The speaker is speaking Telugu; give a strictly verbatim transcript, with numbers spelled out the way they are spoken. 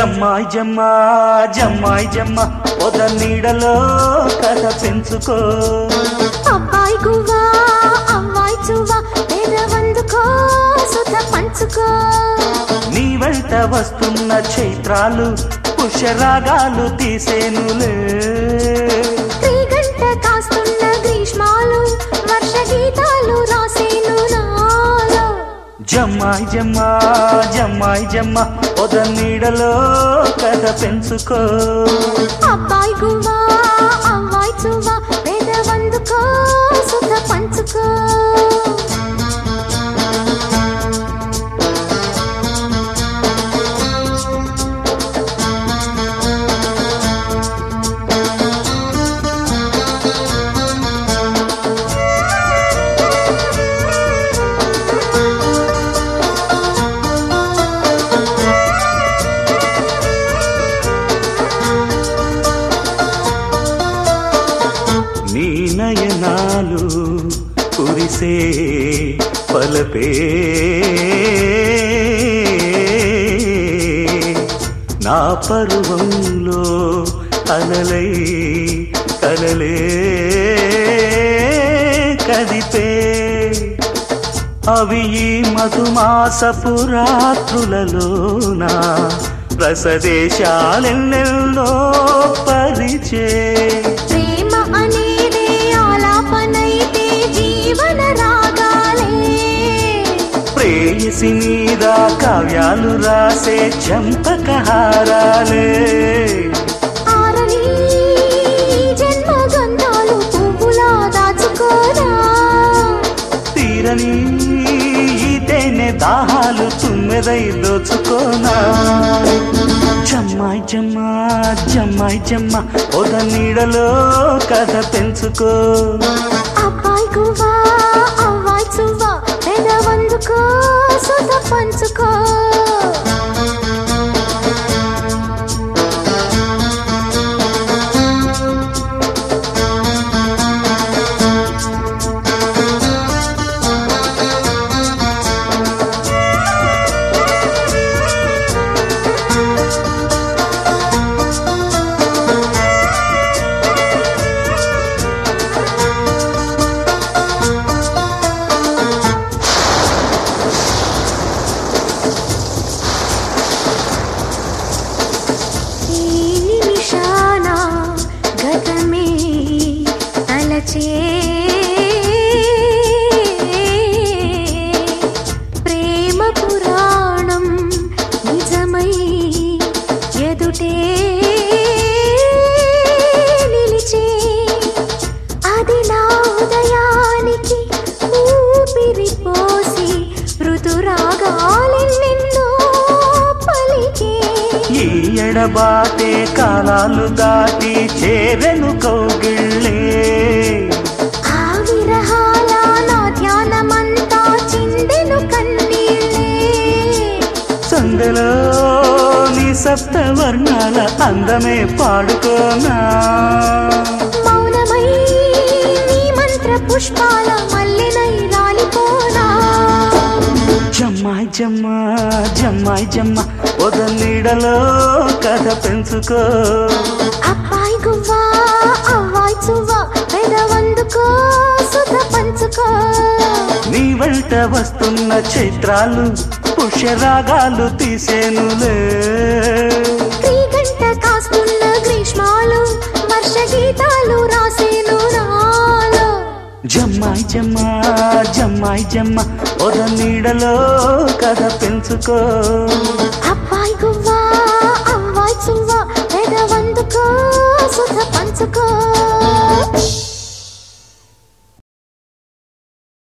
జమ్మాయి జమ్మ జమ్మాయి జమ్మ పొద నీడలో కథ పెంచుకో అబ్బాయి గువ్వా అమ్మాయి చువ్వా పేదవందుకో సుధ పంచుకో నీ వెంట వస్తున్న చైత్రాలు పుష్యరాగాలు తీసేనులే త్రిగంట కాస్తున్న గ్రీష్మాలు వర్ష గీతాలు రాసేను నాలో జమ్మాయి జమ్మ జమ్మాయి జమ్మ పొద నీడలో కథ పెంచుకో అబ్బాయి గువ్వా అమ్మాయి చువ్వా పేదవందుకో సుధ పంచుకో నీ నయనాలు కురిసే పలపే నా పరువంలో అలలై కలలే కదిపే అవి ఈ మధుమాసపు రాత్రులలోన రసదేశాలెన్నెల్లో పరిచే ప్రేమ అనేదే ఆలాపనైతే జీవన రాగాలే ప్రేయసి మీద కావ్యాలు రాసే చంపకహారాలే ఆరని జన్మ గంధాలు పువ్వులా దాచుకోరా తీరని తేనె దాహాలు తుమ్మెదై దోచుకోనా జమ్మాయి జమ్మ జమ్మాయి జమ్మ పొద నీడలో కథ పెంచుకో అబ్బాయి గువ్వా అమ్మాయి చువ్వా పేదవందుకో సుధ పంచుకో ప్రేమ పురాణం నిజమై ఎదుటే నిలిచే అది నా ఉదయానికి ఊపిరి పోసి ఋతురాగాలెన్నెన్నో పలికే ఈ ఎడబాటే కాలాలు దాటి చేరెను కౌగిళ్ళే ఆ విరహాల నా ధ్యానమంతా చిందెను కన్నీళ్ళే సందలో నీ సప్త వర్ణాల అందమే పాడుకోనా మౌనమై నీ మంత్ర పుష్పాల మల్లెనై రాలిపోనా జమ్మాయి జమ్మ జమ్మాయి జమ్మ పొద నీడలో కథ పెంచుకో అబ్బాయి గువ్వా అమ్మాయి చువ్వా పేదవందుకో సుధ పంచుకో నీ వెంట వస్తున్న చైత్రాలు పుష్యరాగాలు తీసేనులే త్రిగంట కాస్తున్న గ్రీష్మాలు వర్ష గీతాలు రాసేను నాలో జమ్మాయి జమ్మ జమ్మాయి జమ్మ పొద నీడలో కథ పెంచుకో అబ్బాయి గువ్వా అమ్మాయి చువ్వా పేదవందుకో సుధ పంచుకో